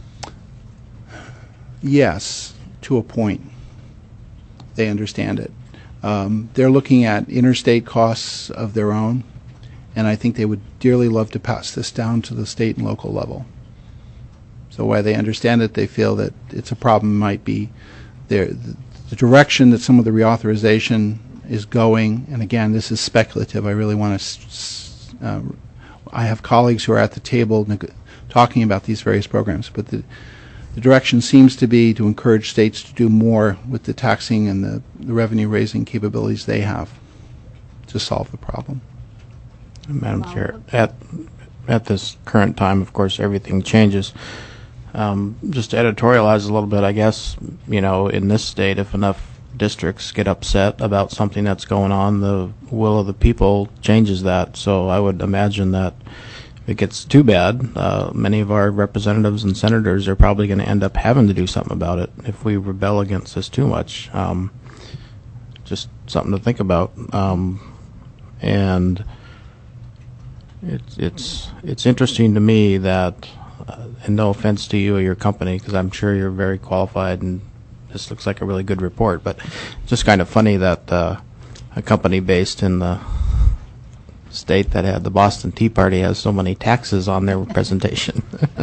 Yes, to a point. They understand it. Um, they're looking at interstate costs of their own, and I think they would dearly love to pass this down to the state and local level. So while they understand it, they feel that it's a problem might be their, the, the direction that some of the reauthorization is going, and again, this is speculative. I really want to, uh, I have colleagues who are at the table neg- talking about these various programs, but the, the direction seems to be to encourage states to do more with the taxing and the, the revenue-raising capabilities they have to solve the problem. Madam Chair, at at this current time, of course, everything changes. Um, just to editorialize a little bit, I guess, you know, in this state, if enough districts get upset about something that's going on, the will of the people changes that. So I would imagine that if it gets too bad, uh, many of our representatives and senators are probably going to end up having to do something about it if we rebel against this too much. Um, just something to think about. Um, and it's it's it's interesting to me that, uh, and no offense to you or your company, because I'm sure you're very qualified and this looks like a really good report, but it's just kind of funny that uh, a company based in the state that had the Boston Tea Party has so many taxes on their presentation.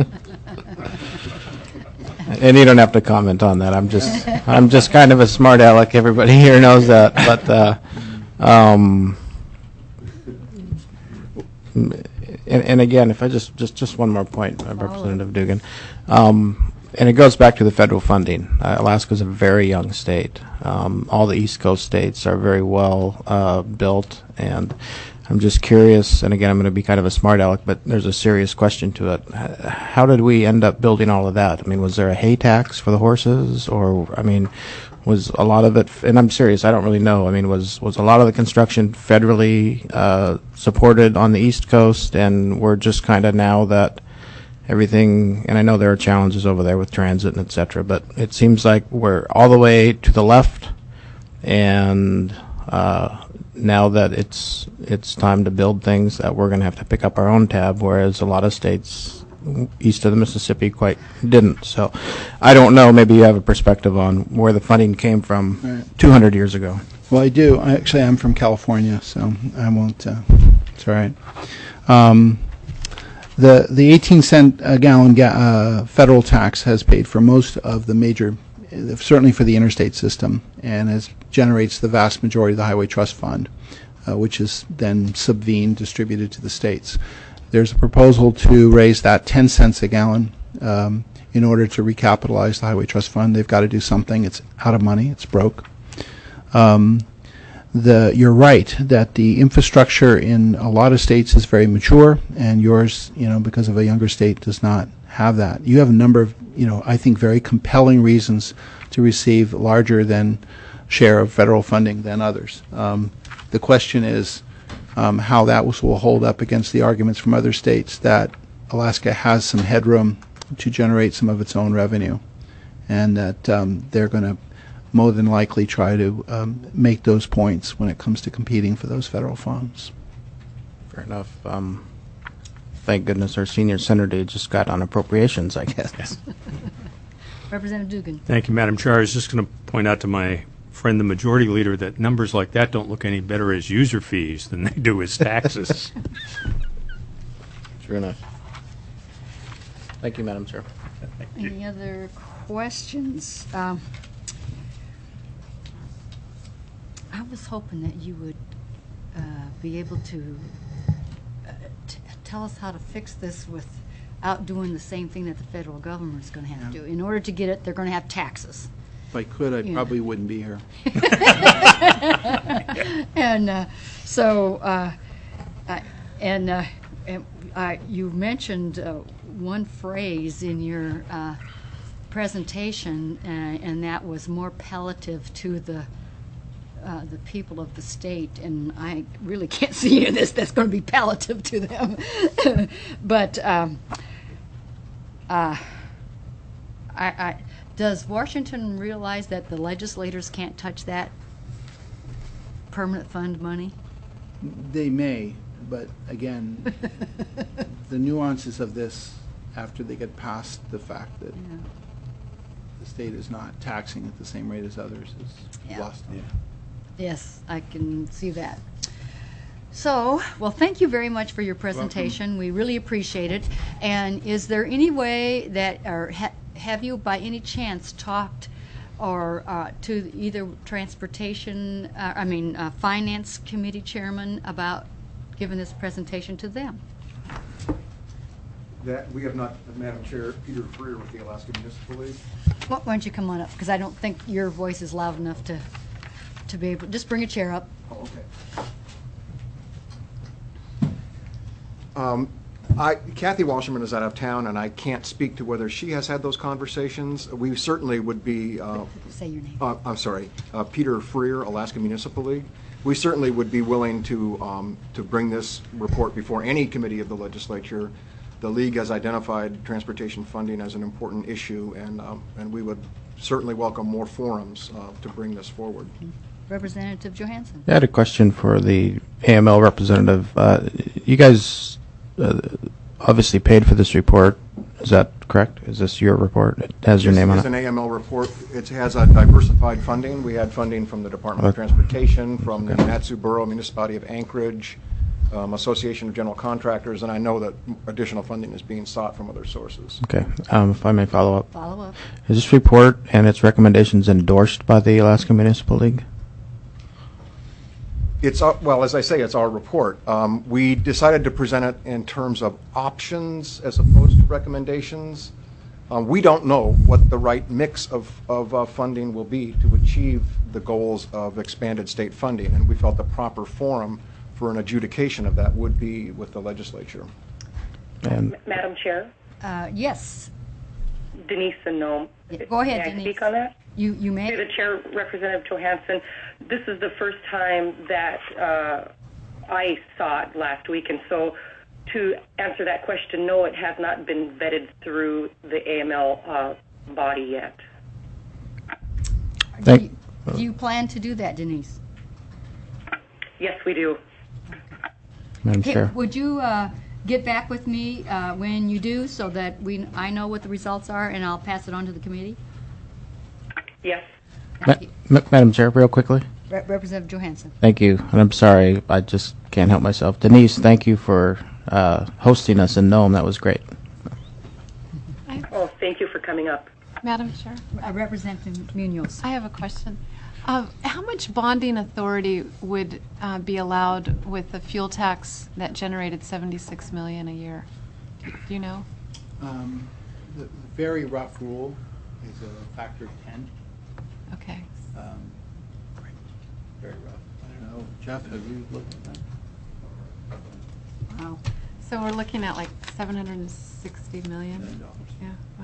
And you don't have to comment on that. I'm just I'm just kind of a smart aleck. Everybody here knows that. But uh, um, and, and again, if I just just just one more point, uh, Representative Dugan. Um, And it goes back to the federal funding. Uh, Alaska is a very young state. Um, all the East Coast states are very well uh, built, and I'm just curious, and again, I'm going to be kind of a smart aleck, but there's a serious question to it. H- How did we end up building all of that? I mean, was there a hay tax for the horses, or, I mean, was a lot of it, f- and I'm serious, I don't really know, I mean, was, was a lot of the construction federally uh, supported on the East Coast, and we're just kind of now that everything, and I know there are challenges over there with transit and et cetera, but it seems like we're all the way to the left, and uh, now that it's it's time to build things, that we're going to have to pick up our own tab, whereas a lot of states east of the Mississippi quite didn't. So I don't know, maybe you have a perspective on where the funding came from Right. two hundred years ago. Well, I do. I, actually, I'm from California, so I won't. Uh, it's all right. Um, the the eighteen cent a gallon ga- uh, federal tax has paid for most of the major, uh, certainly for the interstate system, and has generates the vast majority of the Highway Trust Fund, uh, which is then subvened, distributed to the states. There's a proposal to raise that ten cents a gallon um, in order to recapitalize the Highway Trust Fund. They've got to do something. It's out of money. It's broke. Um, the you're right that the infrastructure in a lot of states is very mature, and yours, you know, because of a younger state, does not have that. You have a number of, you know, I think very compelling reasons to receive larger than share of federal funding than others. Um, the question is um, how that was, will hold up against the arguments from other states that Alaska has some headroom to generate some of its own revenue, and that um, they're going to more than likely try to um, make those points when it comes to competing for those federal funds. Fair enough. Um, thank goodness our senior senator just got on appropriations, I guess. Representative Dugan. Thank you, Madam Chair. I was just going to point out to my friend, the majority leader, that numbers like that don't look any better as user fees than they do as taxes. True enough. Thank you, Madam Chair. Any other questions? Um, I was hoping that you would uh, be able to uh, t- tell us how to fix this without doing the same thing that the federal government is going to have to do. In order to get it, they're going to have taxes. If I could, I Yeah. probably wouldn't be here. And uh, so, uh, uh, and, uh, and uh, you mentioned uh, one phrase in your uh, presentation, uh, and that was more palliative to the uh, the people of the state. And I really can't see any of this that's going to be palliative to them. But um, uh, I, I, does Washington realize that the legislators can't touch that permanent fund money? They may, but again, the nuances of this after they get past the fact that Yeah. the state is not taxing at the same rate as others is Yeah. lost on them. Yes, I can see that. So, well, thank you very much for your presentation. We really appreciate it. And is there any way that, or ha- have you by any chance talked or uh, to either transportation, uh, I mean, uh, finance committee chairman about giving this presentation to them? That, we have not, Madam Chair, Peter Freer with the Alaska Municipal League. Why don't you come on up, because I don't think your voice is loud enough to, to be able, just bring a chair up. Oh, okay. Um, I, Kathy Wasserman is out of town, and I can't speak to whether she has had those conversations. We certainly would be, uh, Say your name. uh, I'm sorry, uh, Peter Freer, Alaska Municipal League. We certainly would be willing to, um, to bring this report before any committee of the legislature. The League has identified transportation funding as an important issue, and, um, and we would certainly welcome more forums uh, to bring this forward. Representative Johansson. I had a question for the A M L representative. Uh, you guys uh, obviously paid for this report. Is that correct? Is this your report? It has your name on It's it? an A M L report. It has a diversified funding. We had funding from the Department of Okay. Transportation, from the Natsu Borough Municipality of Anchorage, um, Association of General Contractors, and I know that additional funding is being sought from other sources. Okay. Um, if I may follow up. Follow up. Is this report and its recommendations endorsed by the Alaska Municipal League? It's, our- well, as I say, it's our report. Um, We decided to present it in terms of options as opposed to recommendations. Uh, We don't know what the right mix of, of uh, funding will be to achieve the goals of expanded state funding, and we felt the proper forum for an adjudication of that would be with the legislature. And Madam Chair, Uh, yes, Denise and Nome. Yeah, go ahead, May I Denise. speak on that? you, you Through may. the chair, Representative Johansson, this is the first time that uh, I saw it last week, and so to answer that question, no, it has not been vetted through the A M L uh, body yet. thank, Do you plan to do that, Denise? Yes, we do. Madam Hey, Chair. would you uh, get back with me uh, when you do, so that we, I know what the results are, and I'll pass it on to the committee? Yes. Ma- Ma- Madam Chair, real quickly. Re- Representative Johansson. Thank you. And I'm sorry, I just can't help myself. Denise, thank you for uh, hosting us in Nome. That was great. Oh, thank you for coming up. Madam Chair, Uh, Representative Munoz. I have a question. Um, How much bonding authority would uh, be allowed with the fuel tax that generated seventy-six million dollars a year? Do you know? Um, The the very rough rule is a factor of ten. Okay. Um, Very rough. I don't know. Jeff, have you looked at that? Wow. So we're looking at like seven hundred sixty million Million dollars? dollars. Yeah, wow.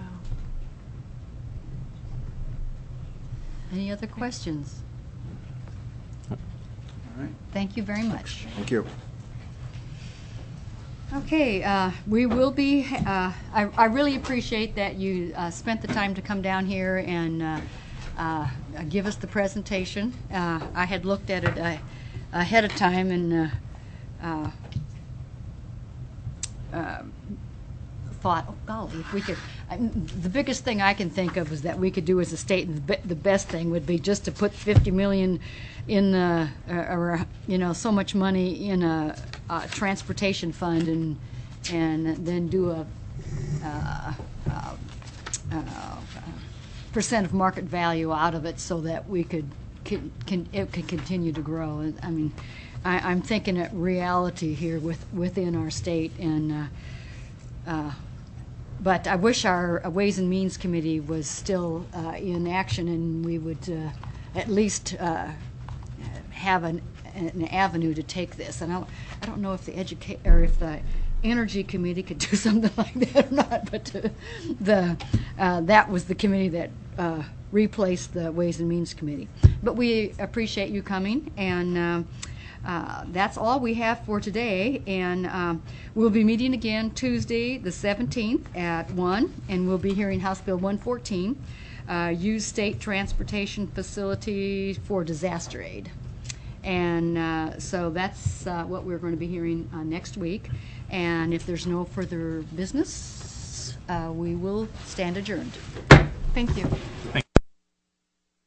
Any other questions? All right. Thank you very much. Thank you. Okay, uh, we will be, uh, I I really appreciate that you uh, spent the time to come down here and uh, uh, give us the presentation. Uh, I had looked at it uh, ahead of time, and uh, uh, uh, thought, oh golly, if we could, I, the biggest thing I can think of is that we could do as a state, and the, be, the best thing would be just to put fifty million in the, uh, or, you know, so much money in a, a transportation fund, and and then do a, uh, uh, uh, percent of market value out of it, so that we could, can, can it could continue to grow. I mean, I, I'm thinking at reality here with within our state, and. Uh, uh, But I wish our uh, Ways and Means Committee was still uh, in action, and we would uh, at least uh, have an, an avenue to take this. And I don't, I don't know if the educate or if the Energy Committee could do something like that or not. But uh, the uh, that was the committee that uh, replaced the Ways and Means Committee. But we appreciate you coming, and. Uh, Uh, that's all we have for today, and um, we'll be meeting again Tuesday the seventeenth at one, and we'll be hearing House Bill one fourteen, uh, use state transportation facility for disaster aid. And uh, so that's uh, what we're going to be hearing uh, next week, and if there's no further business, uh, we will stand adjourned. Thank you. Thank